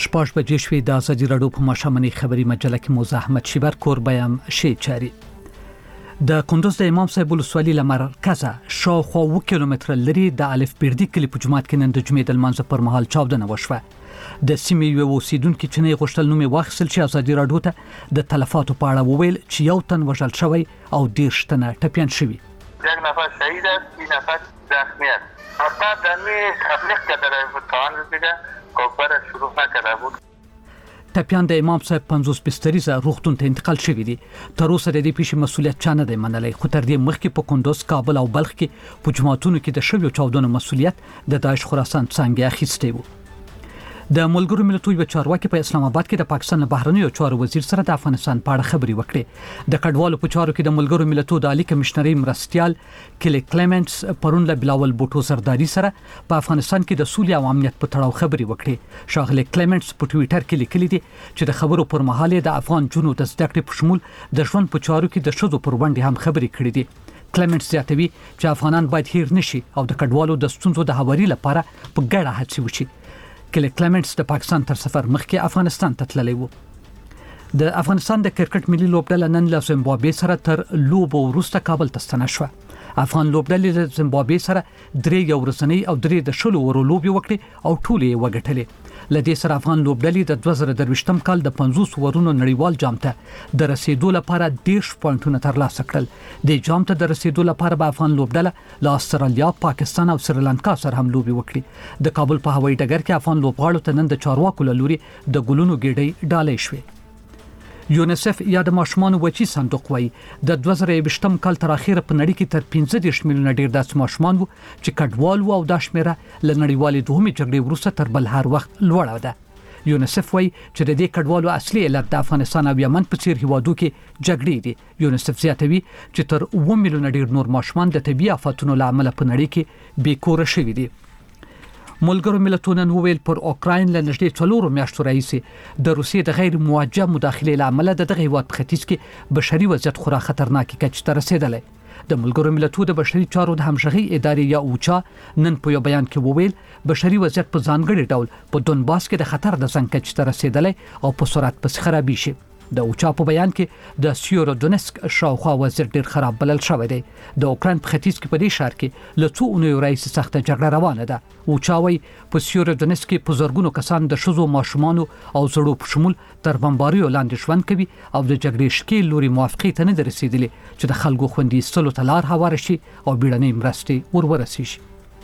شپږ بجې شوې. د ازادي راډیو په ماښامنۍ خبري مجله کې موزه احمد شیبر کوربایم شي چاري. د کندوز د امام صاحب ولسوالۍ له مرکزه شاوخوا 2 کیلومتره لري د الف بیردي کلی په جومات کې نن د جمعې د لمانځه پر مهال چاودنه وشوه. د سیمې یو اوسیدونکو چې نه غوښتل نوم واخیستل شي ازادي راډیو ته د تلفاتو په اړه وویل چې یو تن وژل شوی او 10 تنه ټپیان شوي. یک نفر شهید است، 3 نفر زخمی است. اصلا دمی تبلیغ کرده بود تا آن دیگه کار شروع نکرده بود. ټپیان د امام صاحب 50 بستریزه روغتون ته انتقال شوی دي. تر اوسه د دې پیښې مسولیت چا نه دی منلی، خو تر دې مخکې په کندوز، کابل او بلخ کې په جماعتونو کې د شویو چاودنو مسولیت د داعش خراسان څنګه اخیستی وو. د ملګرو ملتونو یو چارواکي په اسلام آباد کې د پاکستان بهرنیو چارو وزیر سره د افغانستان په اړه خبري وکړې. د کډوالو په چارو کې د ملګرو ملتونو د عالی کمشنري مرستيال کلی کلیمنټس پرون له بلاول بوټو سرداري سره په افغانستان کې د سولې او امنیت په تړاو خبري وکړې. شاغله کلیمنټس په ټوئیټر کې لیکلي دي چې د خبرو پر مهال د افغان جنو د زده کړې په شمول د ژوند په چارو کې د شذو پر وړاندې هم خبري کړې دي. کلیمنټس زیاتوي چې افغانان باید هیر نشي او د کډوالو د ستونزو د هواري لپاره په ګډه هڅې وشي. کلی کلیمنټس د پاکستان تر سفر مخکې افغانستان ته تللی وو. د افغانستان د کرکټ ملي لوبډله نن له زیمبابوې سره تر لوبو وروسته کابل ته ستنه شوه. افغان لوبډلې د زیمبابوې سره 3 یو ورځنۍ او 3 د شلو ورو لوبي وکړي او ټولې یې وګټلې. لدې سره افغان لوبډلې د 2023م کال د 50 ورونو نړیوال جام ته د رسیدو لپاره 10 پوینټونه ترلاسه کړل. د جام ته د رسیدو لپاره به افغان لوبډله له استرالیا، پاکستان او سریلانکا سره هم لوبي وکړي. د کابل په هوایي ډګر کې افغان لوبغاړو ته نن د چارواکو له لوري د ګلونو ګېډۍ ډالۍ شوې. یونیسف یا د ماشومان وچی صندوق وایي د 2023م کال تر اخره په نړۍ کې تر 15 میلیونه ډیر داسې ماشومان وو چې کډوال وو او دا شمیره ل نړیوالې دوهمې جګړې وروسته تر بل هر وخت لوړه ده. یونیسف وایي چې د دې کډوالو اصلي علت د افغانستان او یمن په څیر هیوادو کې جګړې دي. یونیسف زیاتوي چې تر 1 میلیونه ډیر نور ماشومان د طبي آفاتونو له امله په نړۍ کې بیکوره شوي دي. ملګرو ملتونو نن وویل پر اوکراین له نږدې 4 میاشتو راهیسې د روسیې د غیر موجه مداخلې له امله د دغه هیواد په ختیځ کې بشري وضعیت خورا خطرناک کچ ته رسیدلی. د ملګرو ملتونو د بشري چارو د همغږي ادارې یا اوچا نن په یو بیان کې وویل بشري وضعیت په ځانګړي ډول په دونباس کې د خطر د زنګ کچ ته رسیدلی او په سرعت پس خرابې شي. د اوچا په بیان کې د سیورودونسک شاوخوا وضعیت ډیر خراب بلل شوی دی. د اوکراین په ختیځ کې په دې ښار کې له 2 اونیو راهیسې سخته جګړه روانه ده. اوچا وايي په سیورودونسک کې په زرګونو کسان د شذو، ماشومانو او زړو په شمول تر بمباریو لاندې ژوند کوي او د جګړې شکیل لوري موافقې ته نه رسیدلي چې د خلکو خوندي ایستلو ته لار هواره شي او بیړنۍ مرستې ورسیږي.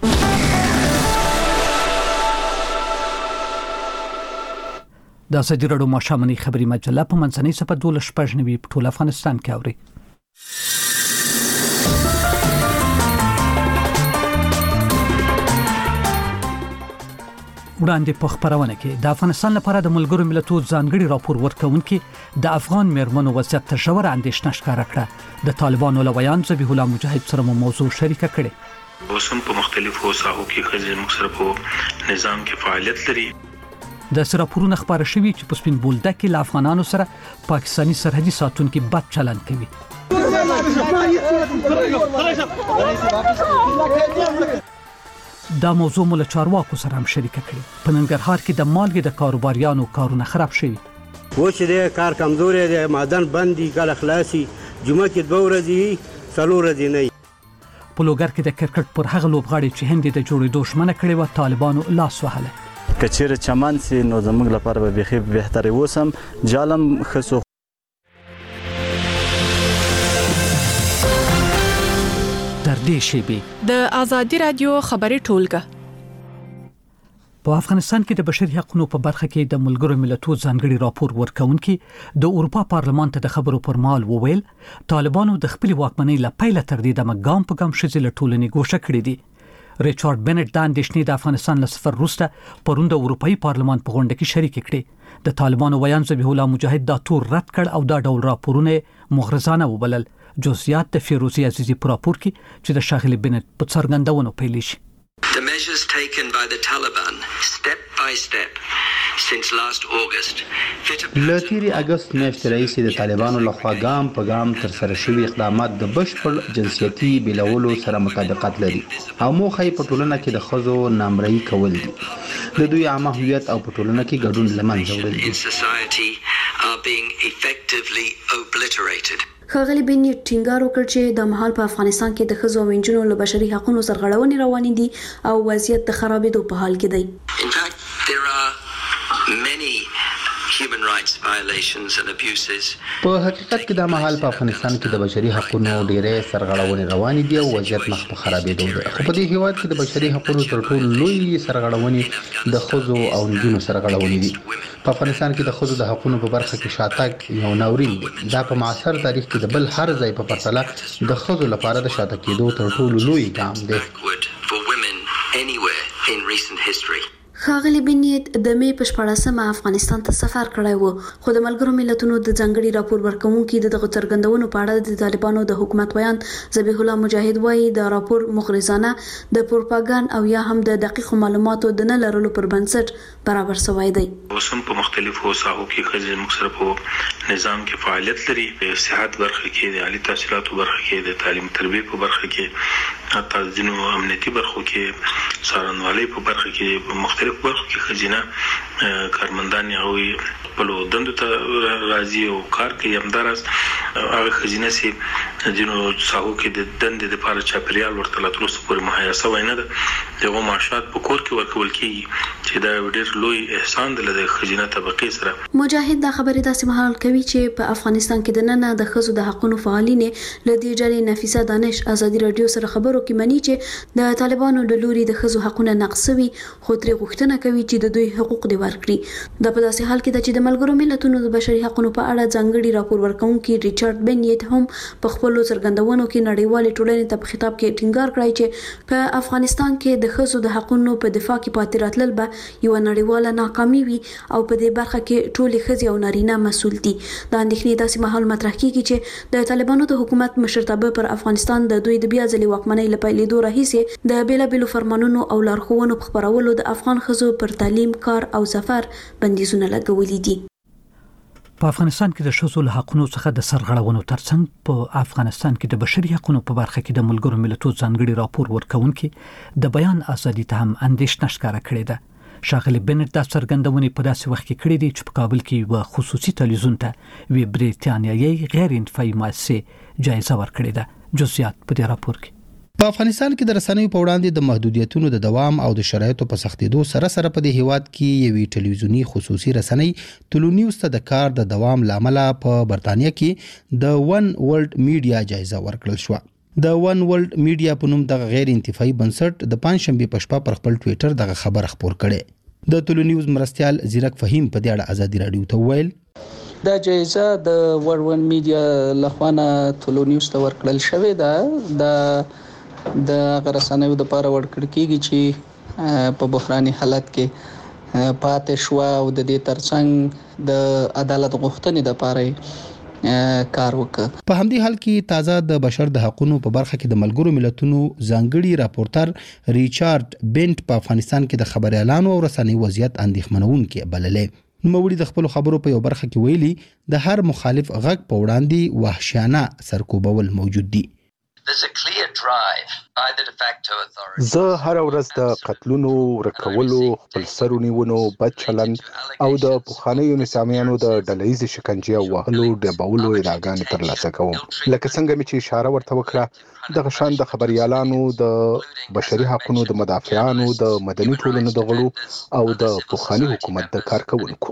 د ازادي راډیو ماښامنۍ خبري مجله په منځنۍ صفحه 12 په ټول افغانستان کې اوري. وړاندې په خبرونه کې د افغانستان لپاره د ملګرو ملتونو ځانګړي راپور ورکونکي د افغان میرمنو وضعیت ته ژوره اندېښنه ښکاره کړه. د طالبانو لویان ذبیح الله مجاهد سره موضوع شریکه کړې. اوس هم په مختلفو ساحو کې ښځې موږ سره په نظام کې فعالیت لري. د راپورونو خبره شوی چې په سپین بولدک کې له افغانانو سره پاکستانی سرحدي ساتونکو بد چلند کوي. دا موضوع مول چارواکو سره هم شریکه کړي. په ننګرهار کې د مالګې د کاروباریانو کارونه خراب شوي. و چې د کار کمزوري دی، معدن بندي، کله خلاصي، جمعه کې 2 ورځې 4 ورځې نه. په لوګر کې د کرکټ پر هغه لوبغاړي چې هند د جوړېدو ژمنه کړې و طالبانو لاس وهله. کچیر چمن سي نو زموږ لپاره به بخي بهتري وسم جالم خصو. در دې شی د ازادي رادیو خبري ټولګه په افغانستان کې د بشري حقوقو په برخه کې د ملګرو ملتونو ځانګړي راپور ورکونکي د اروپا پارلمان ته د خبرو پر مهال وویل طالبانو د خپل واکمنۍ له پیله تر دې د ګام په ګام شذ له ټولنې ګوښه کړې دي. ریچارډ بنټ د اندېښنې د افغانستان له سفر وروسته پرون د اروپאי پارلمان په غونډه کې شریک کړي. د طالبانو ویان ذبیح الله مجاهد دا تور رد کړ او دا ډول راپورونه مغرضانه وبلل. جزئیات د فیروزی عزیزی په راپور کې چې د شاغلي بنټ په څرګندونو پیل شي. The measures taken by the Taliban step by step since last August له تیرې اګست میاشتې راهیسې د طالبانو لخوا ګام په ګام ترسره شوي اقدامات د بشپړ جنسیتي بېلولو سره مطابقت لري او موخه یې په ټولنه کې د ښځو نامرئي کول دي، د دوی عامه هویت او په ټولنه کې ګډون له منځه وړل دي. ښاغلي بني ټینګار وکړ چې د مهال په افغانستان کې د ښځو او نجونو له بشري حقوقو سرغړونې روانې دي او وضعیت د خرابېدو په حال کې دی. In fact, there are many human rights violations and abuses. په حقیقت کې د مهال په افغانستان کې د بشري حقوقو ډېرې سرغړونې روانې دي او وضعیت مخ په خرابېدو دی. خو په دې هیواد کې د بشري حقوقو تر ټولو لوی سرغړونې د ښځو او نجونو سرغړونې دي. په افغانستان کې د ښځو د حقوقو په برخه کې شاتګ یو ناورین دی. دا په معاصر تاریخ کې د بل هر ځای په پرتله د ښځو لپاره د شاته کېدو تر ټولو لوی ګام دی. ښاغلي بنیت د مې په 14مه افغانستان ته سفر کړی و، خو د ملګرو ملتونو د ځانګړي راپور ورکوونکي دغه څرګندونو په اړه د طالبانو د حکومت ویان ذبیح الله مجاهد وایي د راپور مغرضانه د پروپاګاندا او یا هم د دقیق معلوماتو د نه لرلو پر بنسټ برابر شوی دی. اوسم په مختلفو ساحو کې ښځې مختلف نظام کې فعالیت لري، په صحت برخه کې، د عالی تحصیلاتو برخه کې، د تعلیم تربیه په برخه کې، حتی ځینو امنیتي برخو کې، څارنوالۍ په برخه کې، مختلف برخو کې ښځینه کارمندان هغوی خپلو دندو ته راځي او کار کوي. همداراز هغه ښځینه چې ځینو ساحو کې د دندې دپاره چاپېریال ورته لا تر اوسه پورې مهیا شوی نه ده، د هغو معاشات په کور کې ورکول کېږي چې دا ډېر لوی احسان دی له د ښځینه طبقې سره. مجاهد دا خبرې داسې مهال کوي چې په افغانستان کې د نن د ښځو د حقوقو فعالین له دې ډلې نفیسه دانش ازادي رادیو سره خبرو کې مني چې د طالبانو د لوري د ښځو حقوقونه نقصوي، خو ترې غوښتنه کوي چې د دوی حقوق دی ورکړي. دا په داسې حال کې ده چې د ملګرو ملتونو د بشري حقوقو په اړه ځانګړي راپور ورکوونکي ریچارډ بنیت هم په خپلو څرګندونو کې نړیوالې ټولنې ته په خطاب کې ټینګار کړی چې په افغانستان کې د ښځو د حقوقو په دفاع کې پاتې راتلل به یو نړیواله ناکامي وي او په دې برخه کې ټولې ښځې او نارینه مسؤل دي. دا اندېښنې داسې مهال مطرح کیږي چې د طالبانو د حکومت مشرتابه پر افغانستان د دوی د بیا ځلې واکمنۍ له پیلېدو راهیسې د بیلابېلو فرمانونو او لارښوونو په خپرولو د افغان ښځو پر تعلیم، کار او سفر بندیزونه لګولي دي. په افغانستان کې د ښځو له حقوقو څخه د سرغړونو ترڅنګ په افغانستان کې د بشري حقوقو په برخه کې د ملګرو ملتونو ځانګړي راپور ورکوونکي د بیان ازادي ته هم اندېښنه ښکاره کړې ده. ښاغلي بنت دا څرګندونې په داسې وخت کې کړې دي چې په کابل کې یو خصوصي تلویزیون ته وی بریتانیایي غیر انتفاعي مؤسسه جایزه ورکړې ده. جزئیات په دې راپور کې. په افغانستان کې د رسنیو په وړاندې د محدودیتونو د دوام او د شرایطو په سختېدو سره سره په دې هیواد کې یوې ټلویزیونی خصوصي رسنۍ ټولو نیوز ته د کار د دوام لامل په برتانیا کې د ون ورلد میډیا جایزه ورکړل شو. د ون ورلد میډیا په نوم د غیر انتفاعي بنسټ د پنځشنبه په شپه پر خپل ټوئیټر دغه خبر خپور کړي. د ټولو نیوز مرستيال زیرک فهیم په دې اړه ازادي رادیو ته ویل دا جایزه د ون میډیا لخوا ټولو نیوز ته ورکړل شوې ده. د غرسانیو د لپاره ورکړل کېږي چې په بحراني حالت کې پاتې شو او د دې ترڅنګ د عدالت غوښتنې د لپاره کار وکړ. په همدې حال کې تازه د بشر د حقوقو په برخه کې د ملګرو ملتونو ځانګړي راپورټر ریچارډ بنت په افغانستان کې د خبر اعلان او رسنۍ وضعیت اندېښمنونکي بللې. نوموړي د خپل خبرو په یو برخه کې ویلي د هر مخالف غږ په وړاندې وحشیانه سرکوبول موجود دي. زه هر ورځ د قتلونو، ورکولو، خپل سرو نیونو، بد چلند او د پخوانیو نظامیانو د ډلهییز شکنجې او وهلو ډبولو ادعاګانې ترلاسه کوم. لکه څنګه مې چې اشاره ورته وکړه، دغه شان د خبريالانو، د بشري حقوقو د مدافعانو، د مدني ټولنو د غړو او د پخوانی حکومت د کارکونکو.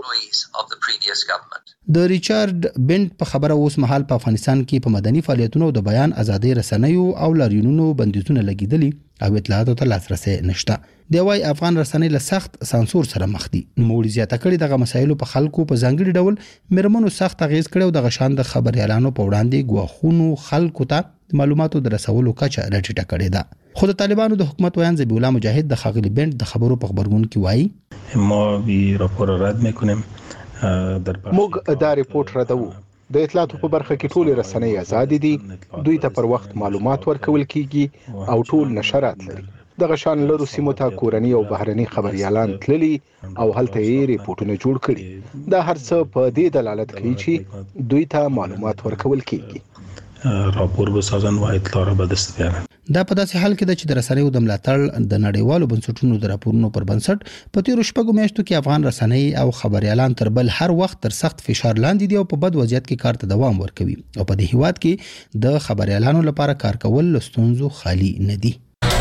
د ریچارډ بنت په خبره اوس مهال په افغانستان کې په مدني فعالیتونو د بیان ازادي رسنیو او لاریونونو بندیزونه لګیدلي او اطلاعاتو ته لاسرسي نشته. دی وايي افغان رسنۍ له سخت سانسور سره مخ دي. نوموړي زیاته کړې دغه مسایلو په خلکو په ځانګړي ډول مرمنو سخت اغیز کړو. دغه شان د خبريالانو په وړاندې ګواښونو خلکو ته معلوماتو د رسولو کچه راټیټه کړې ده. خو د طالبانو د حکومت ویان ذبیح الله مجاهد د خاغلی بنت د خبرو په خبرګون کې وایي ما وی راپور رد میکنیم. موږ دا ریپورت ردو. د اطلاعاتو په برخه کې ټول رسنۍ آزاد دي، دوی ته پر وخت معلومات ورکول کیږي او ټول نشرات لري. دغه شان لرو سیمو ته کورني او بهرني خبريالان تللي او هلته یې ریپورتونه جوړ کړي دا هر څه په دې دلالت کوي چې دوی ته معلومات ورکول کیږي راپور بسازن و اطلاع را به دست بیارن دا په داسې حال کې چې د رسنیو د ملاتړ د نړیوالو بنسټونو د راپورونو پر بنسټ په تیرو شپږو میاشتو کې افغان رسنۍ او خبريالان تر بل هر وخت تر سخت فشار لاندې دي او په بد وضعیت کې کار ته دوام ورکوي او په دې هیواد کې د خبريالانو لپاره کار کول له ستونزو خالی نه دي.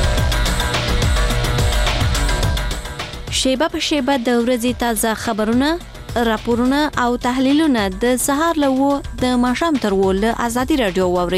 شیبه په شیبه د ورځې تازه خبرونه، راپورونه او تحلیلونه د سهار له د ماښام تر له آزادي رادیو واوري.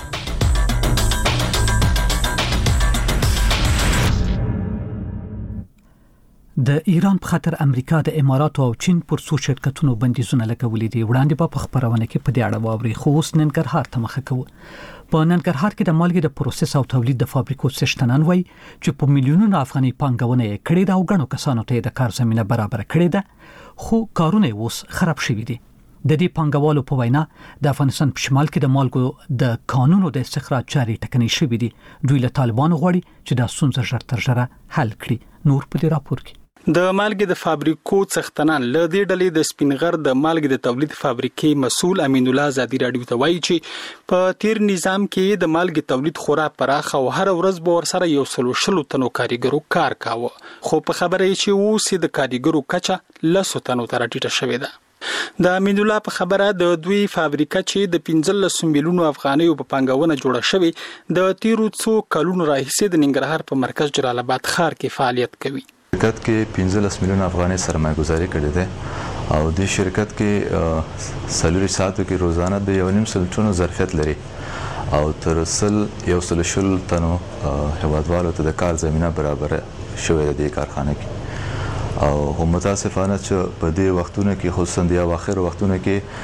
د ایران په خاطر امریکا د اماراتو او چین پر څو شرکتونو بندیزونه لګولې دي. وړاندې په خبرونه کې په دې اړه واوري خو اوس ننګرهار ته مخه کوو. په ننګرهار کې د مالګې د پروسس او تولید د فابریکو څښتنان وایي چې په میلیونونو افغاني پانګونه یې کړې ده او غنو کسانو ته د کار زمينه برابر کړې ده خو کارونه اوس خراب شوي دي. د دې پانګوالو په وینا د افغانستان په شمال کې د مالګو د قانونو د استخراج چارې ټکنۍ شوې دي. دوی له طالبانو غواړي چې دا ستونزه ژر تر ژره حل کړي. نور په دې راپور کې د مالګې د فابریکو څښتنان له دې ډلې د سپینغر د مالګې د تولید فابریکې مسؤل امین الله آزادي رادیو ته وایي چې په تیر نظام کې د مالګې تولید خورا پراخ او هر ورځ به ورسره یو سلو تنو کاریګرو کار کاوه خو په خبره یې چې اوس د کاریګرو کچه لسو تنو تر ټیټه شوې ده. د امین الله په خبره د دوی فابریکه چې د 15 میلیونو افغانیو په پانګونه جوړه شوې د تیرو څو کلونو راهیسې د ننګرهار په مرکز جلال آباد ښار کې فعالیت کوي. شرکت کې 15 میلیون افغاني سرمایه گذاري کړې ده او د شرکت کې سلوري ساعتو کې روزانه د 1.5 ټنو ظرفیت لري او تر 100 تنو هیوادوالو ته د کار زمينه برابر شوې ده د کارخانه کې او هم متاسفانه چې په دې وختونو کې خصوصا د اواخر وختونو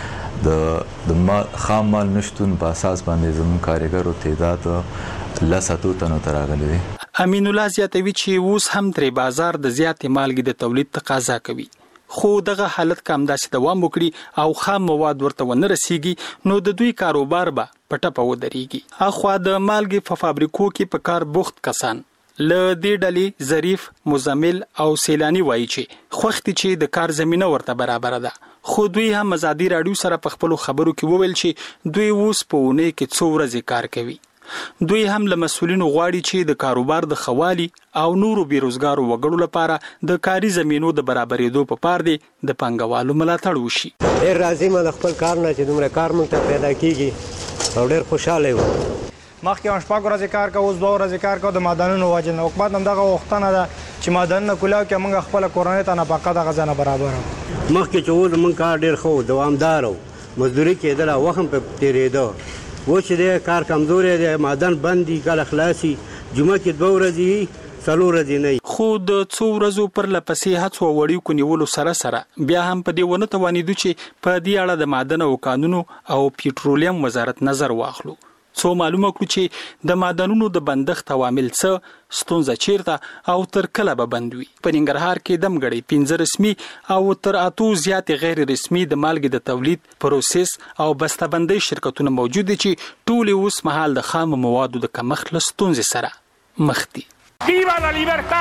کې د خام مال نشټون په اساس باندې زموږ کارګرو تعداد لساتو تنو تراغلي دي. امین الله زیاتوي چې اوس هم تر بازار د زیات مالګې د تولید تقاضا کوي خو دغه حالت کم داسې دوام وکړي او خام مواد ورته ونه رسیږي نو د دوی کاروبار به پټه ودرېږي. اخوا د مالګې په فابریکو کې په کار بوخت کسان له دې ډلې ظریف مزمل او سیلانی وایي چې خوختي چې د کار زمينه ورته برابر ده خو دوی هم آزادي رادیو سره په خپل خبرو کې وویل چې دوی اوس په ونه کې څو ورځې کار کوي. دوی هم له مسولینو غواړي چې د کاروبار د خوالي او نورو بیروزګارو وګړو لپاره د کاري زمينو د برابرېدو په پار دي د پنګوالو ملاتړ وشي. ډېر راضي مله خپل کار نه چې دومره کار مونږ ته پیدا کیږي او ډېر خوشاله یو. مخکې هم شپږ ورځې کار کوو، اوس 2 ورځې کار کوو د معدنونو وجه نه. حکومت هم دغه وختونه ده چې معدنونه کولاو کې موږ خپل کورنۍ ته نفقه دغه ځنه برابر مخکې چې و زمونږ کار ډېر ښه دوامدار و مزدوري کېدله وخت هم په تېرېده. و چې دی کار کمزوری دی معدن بند دي کله خلاصي جمعه کې 2 ورځې 4 ورځې نه خو د څو ورځو پر لپسې هڅو وړي کو نیولو سره بیا هم په دې ونه توانیدو چې په دې اړه د معدن او قانونو او پېټرولیم وزارت نظر واخلو څو معلومه کړو چې د معدنونو د بندښت عوامل څه ستونزه چیرته او تر کله به بندوي. په ننګرهار کې دمګړی 15 رسمي او تر 8 زیات غیر رسمي د مالګې د تولید پروسس او بسته‌بندۍ شرکتونه موجود دي چې ټول اوس مهال د خام موادو د کمښت له ستونزې سره مخ دي. ویوا لا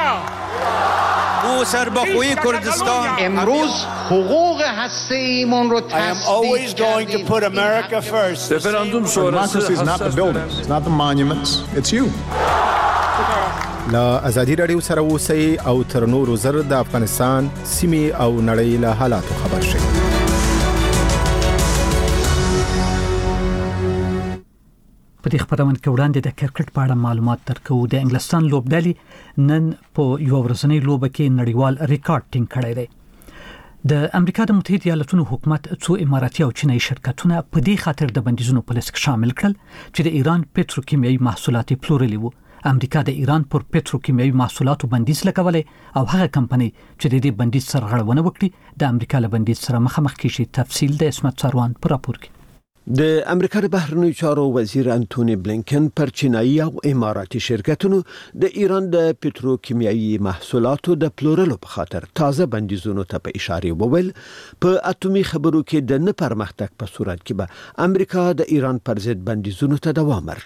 لیبرتا او سربخوی کردستان امروز حقوق هسته‌ایمون رو I am always going to put America first. Referendum sonrası is not the buildings, it's not the monuments, it's you. لا آزادي رادیو سره اوسئ او تر نورو زر د افغانستان سیمې او نړۍ له حالاتو خبر شئ. په دې خبرونه کې وړاندې د کرکټ په اړه معلومات درکو. د انګلستان لوبډلې نن په یو ورځنۍ لوبه کې نړیوال ریکارډ ټینګ کړی دی. د امریکا د متحده ایالاتونو حکومت څو اماراتي او چینایي شرکتونه په دې خاطر د بندیزونو په لیست کې شامل کړل چې د ایران پټروکیمیاوي محصولات پلورلي وو. امریکا د ایران پر پټروکیمیاوي محصولاتو بندیز لګولې او هغه کمپنۍ چې د دې بندیز سره غړونه وکړي د امریکا له بندیز سره مخامخ کیږي. تفصیل د اسمت سروان پر راپور کې. د امریکا د بهرنیو چارو وزیر انټونی بلینکن پر چینایي او اماراتي شرکتونو د ایران د پټروکیمیاوي محصولاتو د پلورلو په خاطر تازه بندیزونو ته په اشاره وویل په اتمی خبرو کې د نه پرمختګ په صورت کې به امریکا د ایران پر ضد بندیزونو ته دوام ورکړي.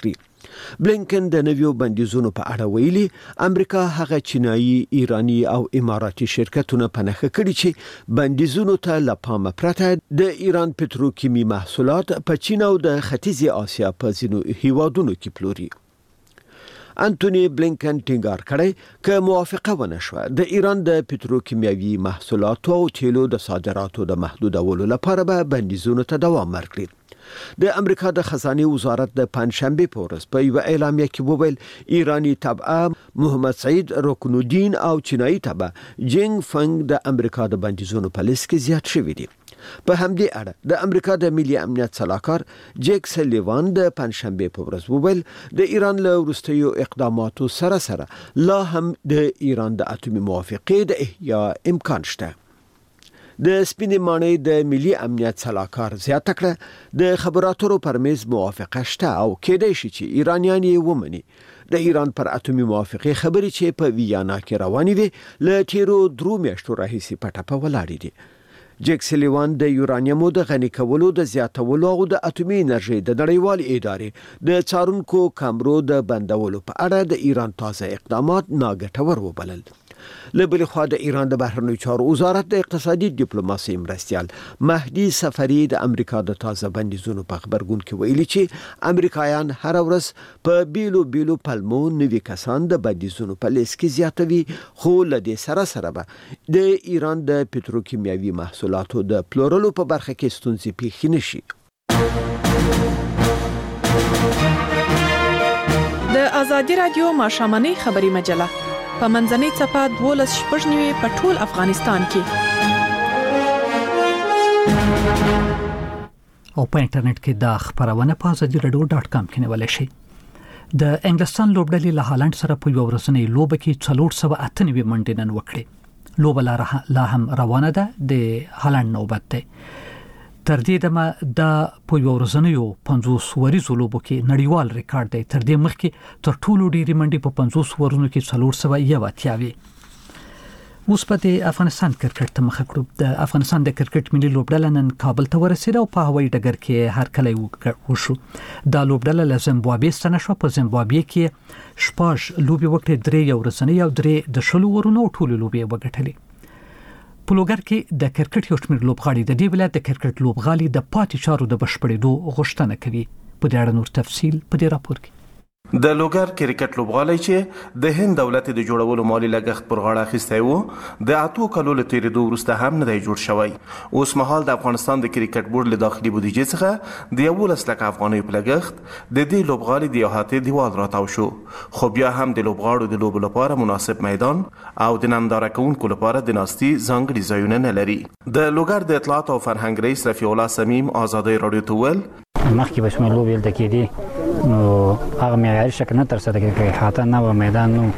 بلینکن د نویو بندیزونو په اړه ویلي امریکا هغه چینایي، ایرانی او اماراتي شرکتونه په نښه کړي چې بندیزونو ته له پامه پرته د ایران پتروکیمي محصولات په چین او د ختیځې آسیا په ځینو هیوادونو کې پلوري. انټونی بلینکن ټینګار کړی که موافقه ونه شوه د ایران د پتروکیمیاوي محصولاتو او تیلو د صادراتو د محدودولو لپاره به بندیزونو ته دوام ورکړي. د امریکا د خزانه وزارت د پنځشنبه په ورځ په یو اعلامیه کې وویل ایرانی تبعه محمد سعید رکن الدین او چینایي تبعه جینګ فنګ د امریکا د بندیزونو په لیست کې زیات شوي دي. په همدې اړه د امریکا د ملي امنیت سلاکار جیک سلیوان د پنځشنبه په ورځ وویل د ایران له وروستیو اقداماتو سره لا هم د ایران د اټومي موافقې د احیا امکان شته. د سپینې ماڼۍ د ملي امنیت سلاکار زیاته کړه د خبراتو پر میز موافقه شته او کېدای شي چې ایرانیان یې ومني. د ایران پر اټومي موافقې خبرې چې په ویانا کې روانې وي له تیرو 3 میاشتو راهیسې پټه په ولاړې دي. جیک سلیوان د یورانیمو د غني کولو د زیاتولو او د اټومي انرژي د نړیوال ادارې د څارونکو کامرو د بندولو په اړه د ایران تازه اقدامات ناګټور وبلل. له بلې خوا د ایران د بهرنیو چارو وزارت د اقتصادي ډیپلوماسي مرستیال مهدي سفری د امریکا د تازه بندیزونو په خبرګون کې ویلي چې امریکایان هر ورځ په بیلو پلمو نوي کسان د بندیزونو په لیست کې زیاتوي، خو له دې سره به د ایران د پتروکیمیاوي محصولاتو د پلورلو په برخه کې ستونزې پیښې نشي. د ازادي رادیو ماشامنۍ خبري مجله په منځنۍ صفحه 12 په ټول افغانستان کې او په انټرنیټ کې د خبرونه په azadiradio.com کې نیول شي. د انګلستان لوبډلې له هالند سره په یو ورځنۍ لوبه کې 498 منډې نن وکړې. لوبه لا هم روانه ده. د هالند نوبت ده. تر دې دمه د په یو ورځنیو 50 وریزو لوبو کې نړیوال ریکارډ دی. تر دې مخکې تر ټولو ډېری منډې په 50 ورونو کې 401 اوس په افغانستان کرکټ ته مخ کړو. د افغانستان د کرکټ ملي لوبډله نن کابل ته ورسېده او په هوایي ډګر کې هرکلی وشو. دا لوبډله له زیمبابوې ستنه شو. په زیمبابوې کې شپږ لوبې وکړې، 3 یو ورځنۍ او 3 د شلو ورونو ټولې لوبې وګټلې. په لوګر کې د کرکټ یو شمېر لوبغاړي د دې ولایت د کرکټ لوبغالي د پاتې چارو د بشپړېدو غوښتنه کوي. په دې اړه نور تفصیل په دې راپور کې. د لوګر کرکټ لوبغالی چې د هند دولت د جوړولو مالی لګښت پر غاړه اخیستی و د 8 کالو له تیریدو وروسته هم نه دی جوړ شوی. اوس مهال د افغانستان د کرکټ بورډ له داخلي بودیجې څخه د 11 لک افغانیو په لګښت د دې لوبغالي د احاطې دیوال راتاو شو، خو بیا هم د لوبغاړو د لوبو لپاره مناسب میدان او د ننداره کوونکو لپاره د ناستي ځانګړي ځایونه نه لري. د لوګر د اطلاعات او فرهنګ رئیس رفیع الله صمیم آزادۍ رادیو ته وویل مخکې به شمه لوبې دلته کېدې نو هغه معیاري شکل نه ترسره کېږي، احاطه نه وه، میدان نه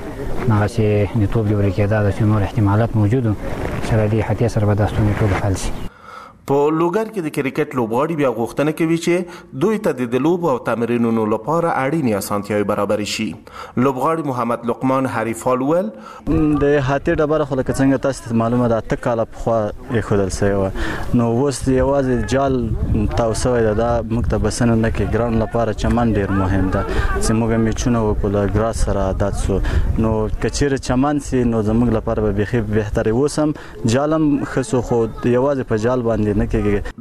هغسې د توپ جوړې کېده، داسې نور احتمالات موجود وو چې د دې احاطې سره به دا ستونزې ټولې حل شي. په لوګر کې د کرکټ لوبغاړي بیا غوښتنه کوي چې دوی ته د لوبو او تمرینونو لپاره اړینې اسانتیاوې برابرې شي. لوبغاړي محمد لقمان حریفال وویل د احاطې ډبره خو لکه څنګه تاسو ته معلومه ده 8 کاله پخوا ایښودل سوی وه، نو اوس یوازې جال تاو سوی ده. دا موږ ته بسنه نه کوي. ګراوند لپاره چمن ډېر مهم ده چې موږ میچونه وکړو له ګراس سره عادت سو، نو که چیرې چمن سي نو زموږ لپاره به بیخي بهتره. اوس هم جال هم ښه سو، خو یوازې په جال باندې د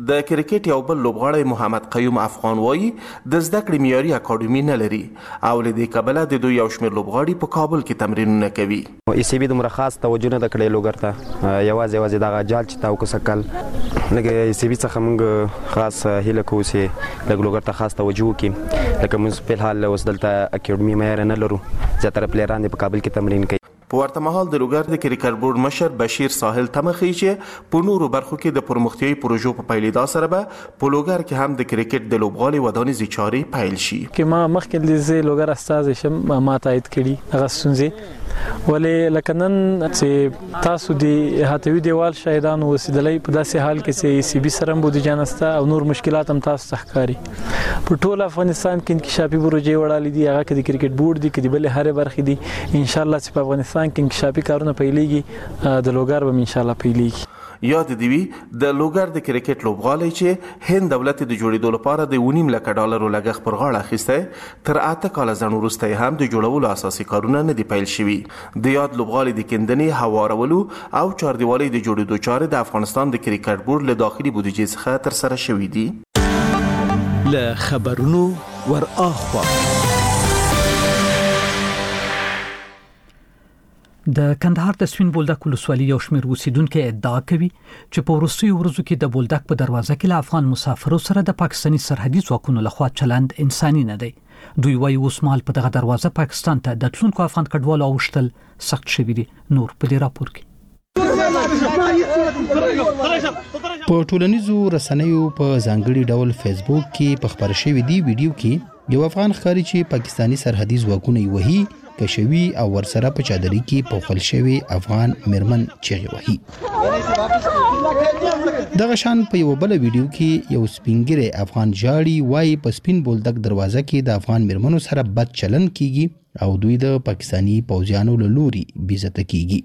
کرکټ یو بل لوبغاړی محمد قیوم افغان وایي د زده کړې معیاري اکاډمي نه لري او له دې کبله د دوی یو شمېر لوبغاړي په کابل کې تمرینونه کوي. ای سی بي دومره خاص توجه نه ده کړې لوګر ته، یوازې دغه جال چې تاو کسکل لکه ای سی بي څخه موږ خاص هیله کوو چې لږ لوګر ته خاص توجه وکړي، لکه موږ په الحال اوس دلته اکاډمي معیار نه لرو، زیاتره پلیران په کابل کې تمرین کوي. په ورته مهال د لوګر د کرکټ بورډ مشر بشیر ساحل تمخی چې په نورو برخو کې د پرمختیايي پروژو په پیلېدا سره به په لوګر کې هم د کرکټ د لوبغالي ودانیزي چارې پیل شي. کې ما مخکې د زی لوګر استاد شم ما تایید کړي هغه ستونزې ولې لکه نن چې تاسو د احاطوي دیوال شاهدان وسیدلې په داسې حال کې چې سی بي سره بودیجه نسته او نور مشکلات هم تاسو تخکاری. په ټول افغانستان کې انکشافي پروژې وړاندې دي، هغه کې د کرکټ بورډ دي، کې د بل هره برخې دي. ان شاء الله چې په افغانستان کې انکشافي کارونه پیلېږي، د لوګر به ان شاء الله پیلېږي. یاد دی وی د لوګر د کرکټ لوبغالی چې هند دولت د جوړېدو لپاره د 1.5 لک ډالر لګښت پر غاړه اخیسته تر 8 کال ځان وروسته هم د جوړولو اساسي کارونه نه دی پیل شوي. د یاد لوبغالی د کندنې هوارولو او چاردیوالۍ د جوړېدو چارې د افغانستان د کرکټ بورډ له داخلي بودیجې څخه تر سره شوې دي. له خبرونو ور اخوا د کندهار د سپین بولدک ولسوالۍ یو شمېر اوسیدونکو ادعا کوي چې په وروستیو ورځو کې د بولدک په دروازه کې له افغان مسافرو سره د پاکستاني سرحدي ځواکونو لخوا چلند انساني نه دی. دوی وايي اوس مهال په دغه دروازه پاکستان ته د تلونکو افغان کډوالو اوشتل سخت شوی دی. نور په دې راپور کې په ټولنیزو رسنیو په ځانګړي ډول فیسبوک کې په خبر شوی دی ویډیو کې یو افغان ښکاري چې پاکستاني سرحدي ځواکونه یې وهي کشوي او ورسره په چادرۍ کې پوښل شوی افغان مرمن چغې وهي. دغه شان په یو بل ویډیو کې یو سپینګری افغان جاړي وايي په سپین بولدک دروازه کې د افغان مرمنو سره بد چلن کیږي او دوی د پاکستاني پوځیانو له لوري بیزته کیږي.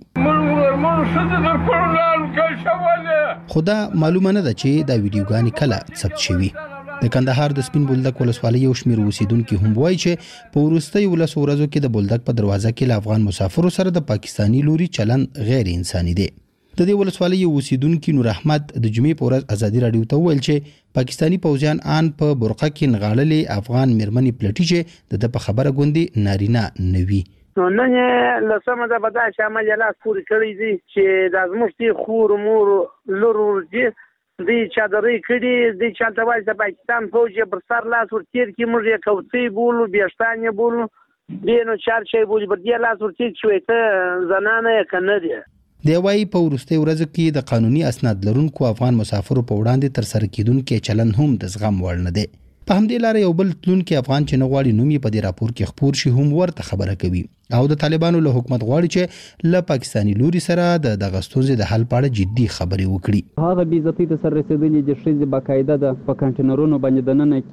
خدا معلومه نه ده چې دا ویډیوګانې کله ثبت شوي. د کندهار د سپین بولدک ولسوالۍ یو شمېر اوسیدونکو هم وایي چې په وروستیو ورځو کې د بولدک په دروازه کې له افغان مسافرو سره د پاکستاني لوري چلند غیر انساني دی. د دې ولسوالۍ اوسیدونکو نور احمد د جمعې په ورځ ازادي رادیو ته وویل چې پاکستاني پوځیان ان په برقه کې نغاړلې افغان مرمنې پلټي چې د په خبره ګوندې نارینه نوي. نو نن لسمه ده بدا شامل لاس پوری کړی دي چې د ازمشتي خور مور لور دي دی چادرې کړي دی چالتوال د پاکستان فوج پر سر لاس ورتیر کې موږ یې کوڅې بولو بیاشتانه بولو دینو چار شي بولي پر دې لاس ورتیر شوې ته زنانه کنه دي. دی وايي په وروستي ورځو کې د قانوني اسناد لرونکو افغان مسافرو په وړاندې تر سره کېدونکو چلن هم د زغم وړ نه دی. په همدې لاره یو بل تلونکي افغان چې نغواړي نوم یې په دې راپور کې خپور شي هم ورته خبره کوي او د طالبانو له حکومت غواړي چې له پاکستاني لوري سره د دغه ستونزې د حل په اړه جدي خبرې وکړي. هغه بې عزتۍ ته سر رسېدلې د ښځې باقاعده ده په کانټینرونو باندې دننه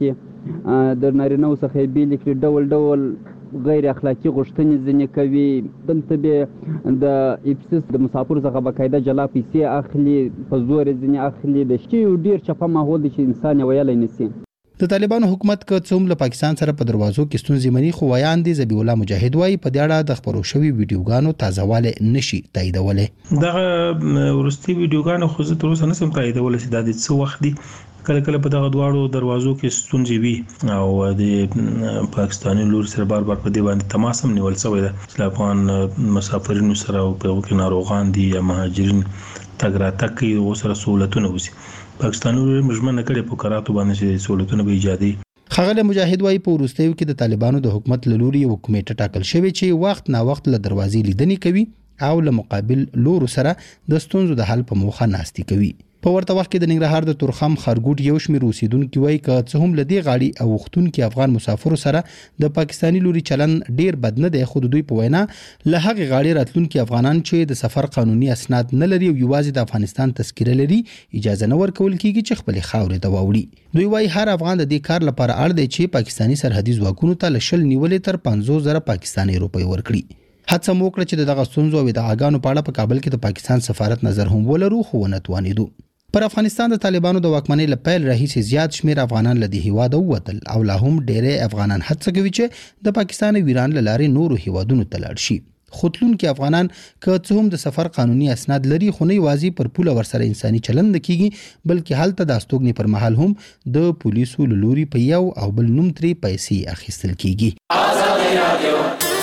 کې د نارینه‌و څخه بېلې کړي ډول ډول غیر اخلاقي غوښتنې ځینې کوي. دلته به د اپسس د مسافرو څخه باقاعده جلا پیسې اخلي په زور ځینې اخلي د شي ډیر چپه ماحول دی چې انسان ویلای نشي. د طالبانو حکومت که څوم له پاکستان سره په دروازو کې ستونزې مني خو ویاندې ذبیح الله مجاهد وايي په دې اړه د خبرو شوی ویډیوګانو تازهواله نشي تاییدولای. دغه ورستي ویډیوګانو خو زه تر اوسه نسم تاییدولای چې د څه وخت دی کله کله په دغه دواړو دروازو کې ستونزې وي او د پاکستاني لور سره بار په دې باندې تماس هم نیول شوی دی چې افغان مسافرینو سره او په کې ناروغان دي یا مهاجرین تګ راتګ کوي او سره سہولتونه وسی. پاکستاني لور مجمنه کړي په قراراتو باندې چې سہولتونه به ایجادي. خغل مجاهد وايي په وروستیو کې د طالبانو د حکومت لوري یو کمیټه ټاکل شوی چې وخت نا وخت له دروازې لیدنې کوي او له مقابل لور سره د ستونزو د حل په موخه ناستي کوي. په ورته وخت کې د ننګرهار د تورخم خرګوټ یو شمېر اوسیدونکو وايي که څه هم لدی غاړي او وختونکو افغان مسافرو سره د پاکستاني لوري چلن ډیر بد نه دی خو دوی په وینا له هغه غاړي راتلونکو افغانان چې د سفر قانوني اسناد نه لري او یوازې د افغانستان تذکره لري اجازه نه ورکول کیږي چې خپل خاورې ته واوړي. دوی وايي هر افغان د دې کار لپاره اړ دی چې پاکستاني سرحدي ځواکونو ته لشل نیولې تر 50,000 پاکستاني روپۍ ورکړي. هڅه موکړه چې دغه ستونزو او د اغانو په اړه په کابل کې د پاکستان سفارت نظر هم ولرو خو نه توانیدو. پر افغانستان د طالبانو د واکمنۍ لپاره راهیسې زیات شمیر افغانان له دې هیواده ووتل او لا هم ډېرې افغانان هڅه کوي چې د پاکستان او ایران له لارې نورو هیوادونو ته لاړ شي. خودلونکو افغانان که څه هم د سفر قانوني اسناد لري خو نه یوازې پر پوله ورسره انساني چلند کیږي بلکې هلته د استوګنې پر مهال هم د پولیسو لوري په یو او بل نوم ترې پیسې اخیستل کیږي.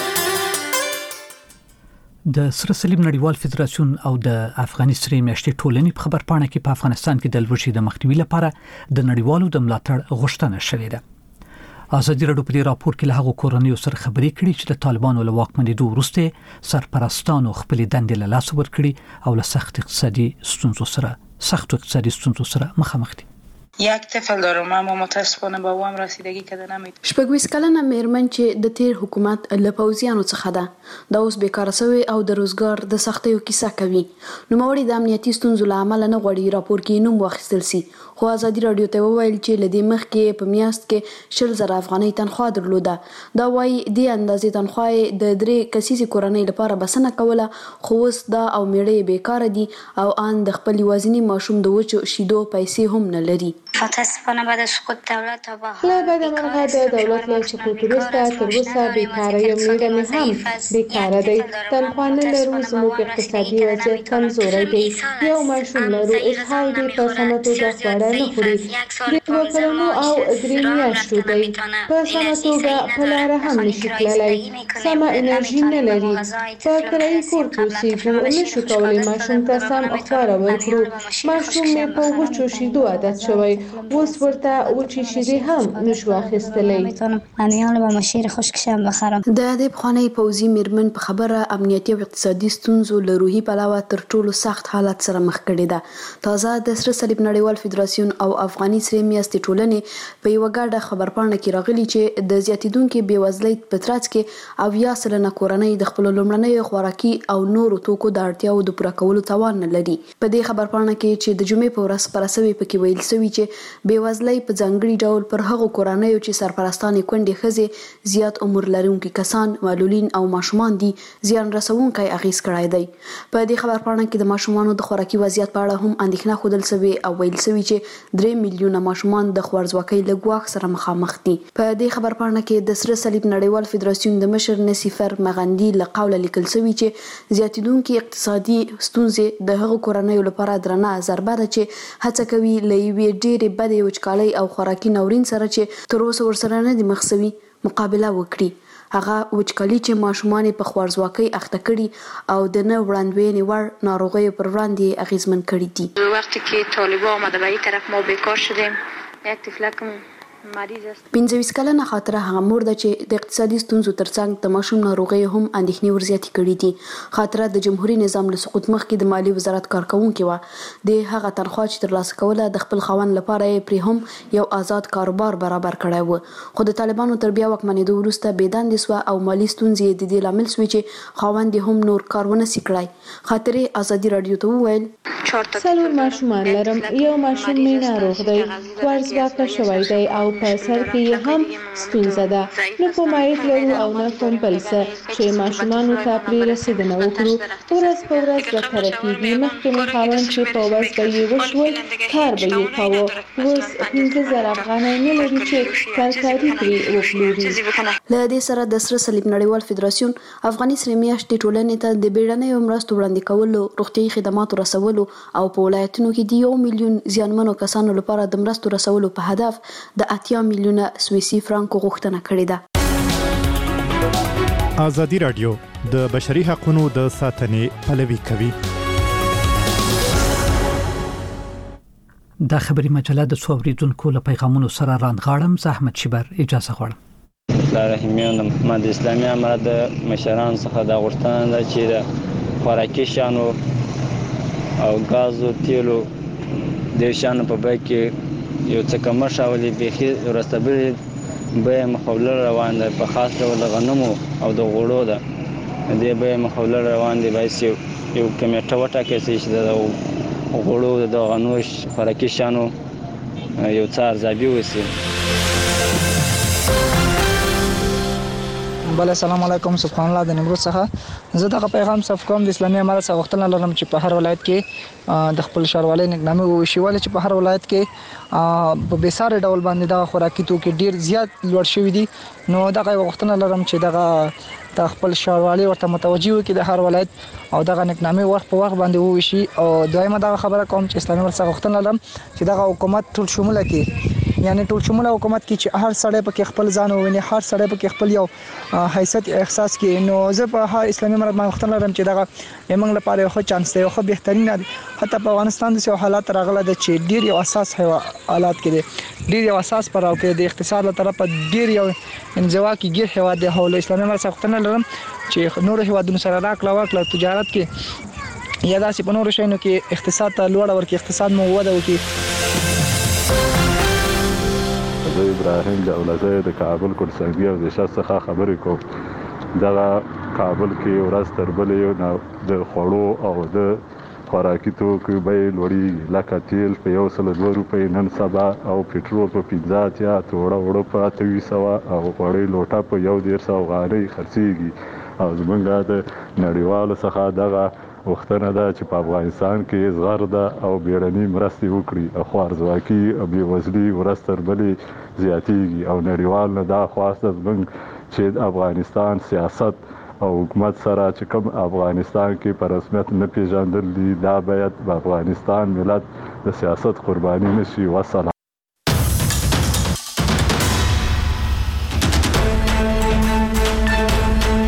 د سره صلیب نړیوال فدراسیون او د افغاني سرې میاشتې ټولنې په خبرپاڼه کې په افغانستان کې د لوږې د مخنیوي لپاره د نړیوالو د ملاتړ غوښتنه شوې ده. ازادي راډیو په دې راپور کې له هغو کورنیو سره خبرې کړې چې د طالبانو له واکمنېدو وروسته سرپرستانو خپلې دندې له لاسه ورکړي او له سخت اقتصادي ستونزو سره مخامخ دي. یک طفل دارم اما متاسفانه به او هم رسیدگی کرده نمیتونه. 26 کلنه میرمن چې د تیر حکومت له پوځیانو څخه ده دا اوس بیکاره شوی او د روزګار د سختیو کیسه کوي. نوموړي د امنیتي ستونزو له امله نه غواړي راپور کې نوم واخیستل سي، خو ازادي راډیو ته وویل چې له دې مخکې په میاشت کې 20,000 افغانۍ تنخواه درلوده. دا وایي د اندازې تنخواه د 3 کسیزې کورنۍ لپاره بسنه کوله، خو اوس دا او میړه بیکاره دي او ان د خپل یوازینی ماشوم د وچو شیدو پیسې هم نه لري. متاسفانه بعد از سقوط دولت و بعد مرغه د دولت له سقوط وروسته تر اوسه بیکاره یم. میړه مې هم بیکاره دی، تنخواه نه لرو، زموږ اقتصادي وضعیت کمزوری دی، یو ماشوم لرو، اسهال دی په سمه توګه خواړه نه خوري، د 2 کلونو او 3 میاشتو دی، په سمه توګه په لاره هم نشي تللی، سمه انرژي نه لري، په کرایي کور کې اوسېږو، نشو کولی ماشوم ته سم خواړه ورکړو، ماشوم مې په وچو شیدو عادت شوی، اوس ورته وچې شیدې هم نشو اخیستلی. د دې پخوانۍ پوځي میرمن په خبره امنیتي او اقتصادي ستونزو له روحي پلوه تر ټولو سخت حالت سره مخ کړې ده. تازه د سره صلیب نړیوال فدراسیون او افغاني سرې میاشتې ټولنې په یوه ګډه خبرپاڼه کې راغلي چې د زیاتېدونکې بېوزلۍ په ترڅ کې 80% کورنۍ د خپلو لومړنیو خوراکي او نورو توکو د اړتیاوو د پوره کولو توان نه لري. په دې خبرپاڼه کې چې د جمعې په ورځ خپره سوې پکې ویل سوي چې بېوزلۍ په ځانګړي ډول پر هغو کورنیو چې سرپرستانې کونډې ښځې، زیات عمر لرونکي کسان، معلولین او ماشومان دي زیان رسونکی اغیز کړی دی. په دې خبرپاڼه کې د ماشومانو د خوراکي وضعیت په اړه هم اندېښنه ښودل سوې او ویل سوي چې 3 میلیونه ماشومان د خوارځواکۍ له ګواښ سره مخامخ دي. په دې خبرپاڼه کې د سره صلیب نړیوال فدراسیون د مشر نصیفر مغندي له قوله لیکل سوي چې زیاتېدونکي اقتصادي ستونزې د هغو کورنیو لپاره درنه ضربه ده چې هڅه کوي له یوې ډېرې بدې وچکالۍ او خوراکي ناورین سره چې تر اوسه ورسره نه دي مخ سوي مقابله وکړي. هغه وچکالي چې ماشومان په خوارځواکۍ اخته کړي او د نه وړاندوینې وړ ناروغیو پر وړاندې اغیزمن کړي دي. وقتی که طالبان آمده به این طرف ما بیکار شدیم، یک طفلکم مریض است. 25 کلنه خاطره هغه مور ده چې د اقتصادي ستونزو ترڅنګ د ماشوم ناروغۍ هم اندېښنې ورزیاتې کړي دي. خاطره د جمهوریت نظام له سقوط مخکې د مالی وزارت کارکونکې وه. د هغه تنخواه چې ترلاسه کوله د خپل خاوند لپاره یې پرې هم یو آزاد کاروبار برابر کړی و، خو د طالبانو تر بیا واکمنېدو وروسته بېدندې سوه او مالي ستونزې یې د دې لامل سوې چې خاوند یې هم نور کار ونه سي کړی. خاطرې ازادي راډیو ته وویل 4 ماشومان لرم، یو ماشوم مې ناروغ دی، خوارځواکه شوی دی او په سر کې هم ستونزه ده، نه په مایټ لرو او نه کوم بل څه چې ماشومانو ته پرې رسېدنه وکړو. ورځ په ورځ بدتره کېږي. مخکې مې خاوند چې په ورځ به یې وشول کار به یې کاوه، اوس 15,000 افغانۍ نه لري چې ترکاري پرې وپلوري. له دې سره د سره صلیب نړیوال فدراسیون افغاني سرې میاشتې ټولنې ته د بیړنیو مرستو وړاندې کولو، روغتیايي خدماتو رسولو او په ولایتونو کې د 1 میلیون زیانمنو کسانو لپاره د مرستو رسولو په هدف د 80 میلیونه سویسي فرانکو غوښتنه کړې ده. ازادي راډیو د بشري حقوقو د ساتنې پلوي کوي. دا خبري مجله د څوریدونکو له پیغامونو سره راندغاړم. زحمت شبر اجازه غواړم. رحیمیان ما د اسلامي امارت د مشران څخه دا غوښتنه ده چې د خوراکي شانو او غازو تیلو د شانو په بیه کې یو څه کم شاولي بيخي ورستبل به مخولر روان ده، په خاص ډول د غنمو او د غوړو ده د به مخولر روان دي. بایس یو کمیټه وټاکي چې د غوړو د غنوش خوراکي شانو یو څه ارزیابي وسی. بله السلام علیکم. سبحان الله د نمرود څخه زه دغه پیغام صف کوم د اسلامي امارت څخه غوښتنه لرم چې په هر ولایت کې د خپل ښاروالۍ نقنامه وشي، ولې چې په هر ولایت کې په بیساره ډول باندې د خوراکي توکي ډیر زیات لوړ شوی دي. نو دغه غوښتنه لرم چې دغه د خپل ښاروالۍ ورته متوجي وکړي د هر ولایت او دغه نقنامه وخت په وخت باندې وشي. او دویمه دغه خبره کوم چې اسلامي امارت څخه غوښتنه لرم چې دغه حکومت ټول شموله کې، یعنی ټول شموله حکومت کې چې هر سړی پکې خپل ځان وویني، هر سړی پکې خپل یو حیثیت احساس کوي. نو زه په اسلامي امارت باندې غوښتنه لرم چې دغه موږ لپاره یو ښه چانس دی، یو ښه بهترین دی. حتی په افغانستان د حالات راغله ده چې ډیر یو اساس حالات کې دي، ډیر یو اساس پر او کې د اقتصاد له طرفه ډیر یو انزواکي ګیر هواد دی. هو اسلامي امارت څخه غوښتنه لرم چې نور هوادونو سره راکړه ورکړه تجارت کې یا داسې په نورو شیانو کې اقتصاد ته لوړ ورکړي، اقتصاد مو وده وکړي. زه ابراهیم دولزی د کابل کورسنګي او د شخص څخه خبرې کوم دغه کابل کې ورځ تر بلې د خوړو او د خوراکي توکو بیې لوړېږي لکه تیل په 102 روپۍ نن سبا او پټرول په 50 یا توړه وړه په 2800 او غوړۍ لوټه په 150 افغانۍ خرڅېږي او زمونږ د نړیوالو څخه دغه وختونه ده چې په افغانستان کې زغرده او بیړني مرستې وکړي خو ارزواکي او بېوزلي ورځ تر بلې زیاتېږي او نړیوال نه دا خواسته زمونږ چې د افغانستان سیاست او حکومت سره چې کوم افغانستان کې په رسمیت نه پیژندل دي دا باید په افغانستان ملت د سیاست قرباني نشي. وسلام.